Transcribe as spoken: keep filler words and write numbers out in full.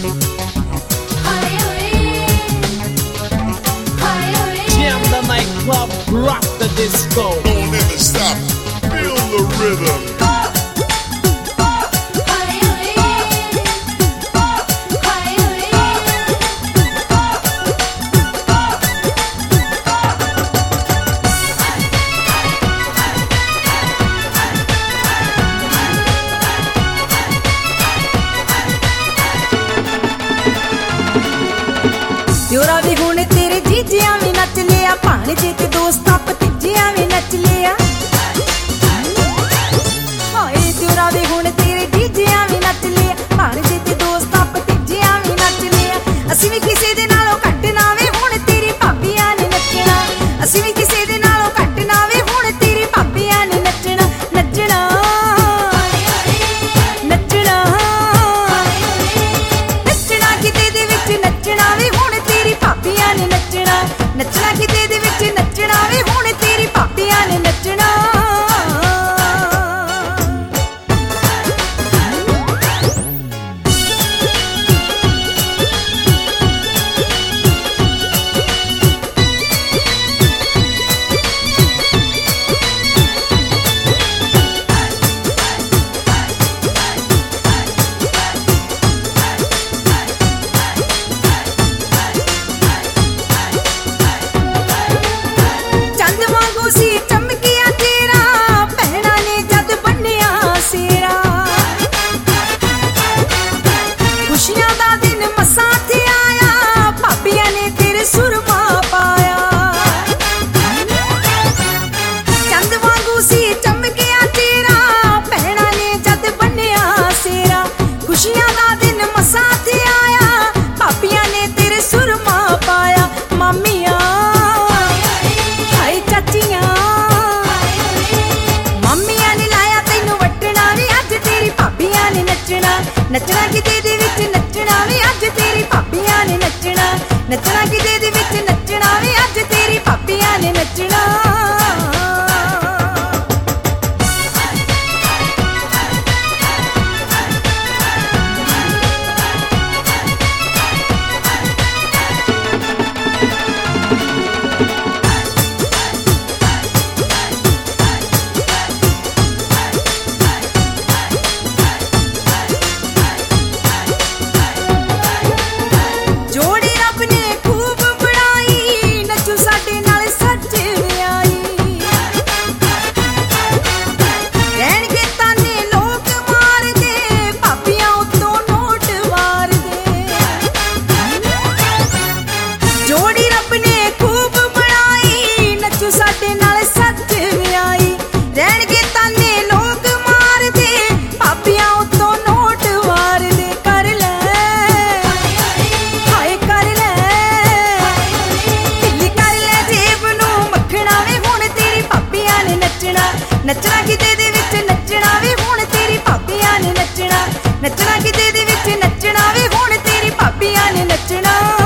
Jam the nightclub, rock the disco. Don't ever stop, feel the rhythm. जोरा भी हुण तेरे जीजिया भी नच लिया, भाणजे ते दोस्तां भतीजिया भी नच लिया। हाय जोरा भी हुण तेरे जीजिया भी नच लिया, भाणजे ते दोस्तां भतीजिया भी नच लिया। असीं भी किसे दे नालों घट ना वे हुण तेरी भाबियां ने नचना, असीं भी किसे दे नालों घट ना वे हुण तेरी भाबियां ने नचना। नचना नचना नचना किते दे विच नचना वे हुण तेरी भाबियां ने नचना, नचना किते दे विच नचना वे हुण तेरी भाबियां ने नचना। चंद वांगू सी चमकिया तेरा, भैणा ने जद बन्निया सेरा। खुशियां दा दिन मसां ते आया, भाबियां ने तेरे सुरमा पाया। चंद वांगू सी चमकिया तेरा, भैणा ने जद बन्निया सेरा। खुशियां दा दिन मसां ते आया, भाबियां ने तेरे सुरमा पाया। मामियां हाय चाचियां, मामियां ने लाया तैनू वटना वे, अज तेरी भाबियां ने नचना। नचना किते दे विच नचना वे, अज तेरी भाबियां ने नचना। नचना किते दे विच नचना वे, अज तेरी भाबियां ने नचना। जोड़ी रब ने खूब बनाई, नचू साडे नाल सच विआई। रहणगे ताने लोक मारदे, भाबियां उत्तों नोट वारदे। जोड़ी रब ने खूब बनाई, नचू साडे नाल सच विआई। रहणगे ताने लोक मारदे, भाबियां उत्तों नोट वारदे। कर ले हाय कर ले, ढिल्ली कर ले जेब नूं मक्खना वे, हुण तेरी भाबियां ने नचना। नचना किते दे विच नचना वे, हुण तेरी भाबियां ने नचना। नचना किते दे विच नचना वे, हुण तेरी भाबियां ने नचना।